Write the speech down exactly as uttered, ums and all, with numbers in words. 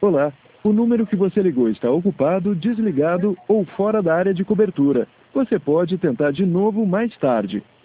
Olá, o número que você ligou está ocupado, desligado ou fora da área de cobertura. Você pode tentar de novo mais tarde.